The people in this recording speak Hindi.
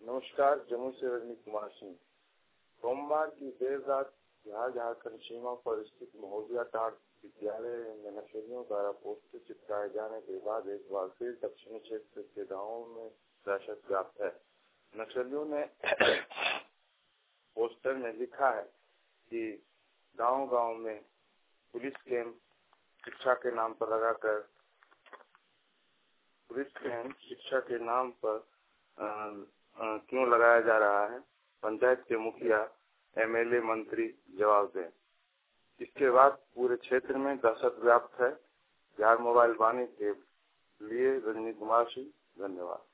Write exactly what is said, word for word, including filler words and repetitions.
नमस्कार, जम्मू से रजनी कुमार सिंह। सोमवार की देर रात बिहार झारखंड सीमा पर स्थित महोदिया टाड़ विद्यालय में नक्सलियों द्वारा पोस्टर चिपकाए जाने के बाद एक बार फिर दक्षिणी क्षेत्र के गांवों में दहशत व्याप्त है। नक्सलियों ने पोस्टर में लिखा है कि गांव-गांव में पुलिस कैंप शिक्षा के नाम पर लगाकर पुलिस कैंप शिक्षा के नाम पर आ, आ, क्यों लगाया जा रहा है, पंचायत के मुखिया, एमएलए, मंत्री जवाब दें। इसके बाद पूरे क्षेत्र में दहशत व्याप्त है। बिहार मोबाइल वाणी के लिए रजनी कुमार सिंह, धन्यवाद।